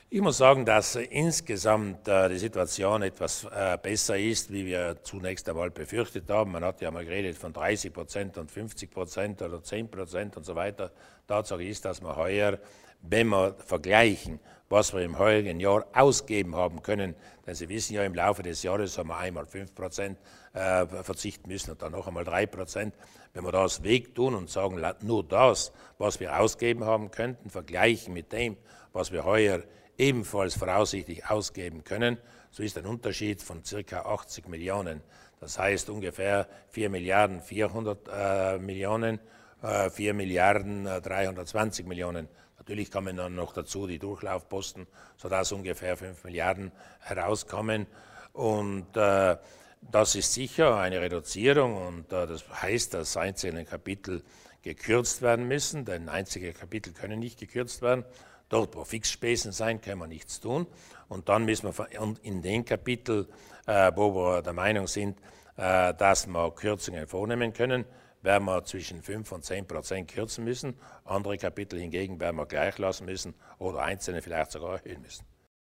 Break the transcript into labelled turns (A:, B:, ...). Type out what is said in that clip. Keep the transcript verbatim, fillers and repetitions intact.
A: Ich muss sagen, dass äh, insgesamt äh, die Situation etwas äh, besser ist, wie wir zunächst einmal befürchtet haben. Man hat ja mal geredet von dreißig Prozent und fünfzig Prozent oder zehn Prozent und so weiter. Tatsache ist, dass wir heuer, wenn wir vergleichen, was wir im heurigen Jahr ausgeben haben können, denn Sie wissen ja, im Laufe des Jahres haben wir einmal fünf Prozent äh, verzichten müssen und dann noch einmal drei Prozent. Wenn wir das wegtun und sagen, nur das, was wir ausgeben haben könnten, vergleichen mit dem, was wir heuer ebenfalls voraussichtlich ausgeben können, so ist ein Unterschied von ca. achtzig Millionen. Das heißt ungefähr vier Milliarden vierhundert äh, Millionen, äh, vier Milliarden dreihundertzwanzig Millionen. Natürlich kommen dann noch dazu die Durchlaufposten, sodass ungefähr fünf Milliarden herauskommen. Und äh, das ist sicher eine Reduzierung und äh, das heißt, dass einzelne Kapitel gekürzt werden müssen, denn einzige Kapitel können nicht gekürzt werden. Dort, wo Fixspesen sein, können wir nichts tun. Und dann müssen wir in den Kapitel, äh, wo wir der Meinung sind, äh, dass wir Kürzungen vornehmen können, werden wir zwischen fünf und zehn Prozent kürzen müssen. Andere Kapitel hingegen werden wir gleich lassen müssen oder einzelne vielleicht sogar erhöhen müssen.